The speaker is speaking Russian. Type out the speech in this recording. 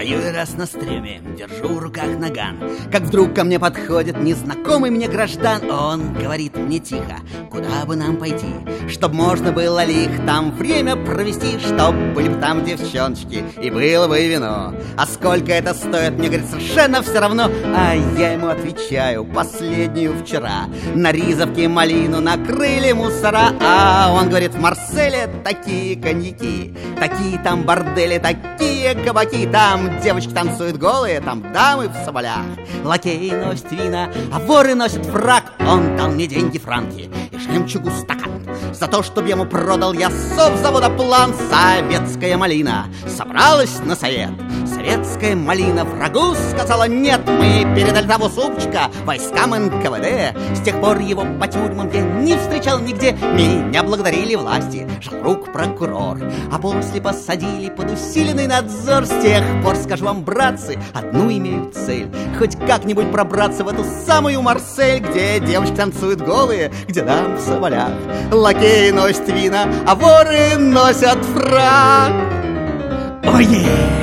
Стою я раз на стреме, держу в руках наган, как вдруг ко мне подходит незнакомый мне граждан. Он говорит мне тихо: куда бы нам пойти, чтоб можно было ли их там время провести, чтоб были бы там девчоночки и было бы вино. А сколько это стоит, мне, говорит, совершенно все равно. А я ему отвечаю: последнюю вчера на Ризовке малину накрыли мусора. А он говорит: в Марселе такие коньяки, такие там бордели, такие кабаки, там девочки танцуют голые, там дамы в соболях, лакеи носят вина, а воры носят фрак. Он дал мне деньги франки и жемчугу стакан за то, чтоб ему продал я совзавода план. Советская малина собралась на совет. Советская малина врагу сказала нет. Мы передали того супчика войскам НКВД. С тех пор его по тюрьмам я не встречал нигде. Меня благодарили власти, жал руку прокурор, а после посадили под усиленный надзор. С тех пор, скажу вам, братцы, одну имею цель: хоть как-нибудь пробраться в эту самую Марсель, где девочки танцуют голые, где дам в соболях, лакеи носят вина, а воры носят фрак. Ой-е!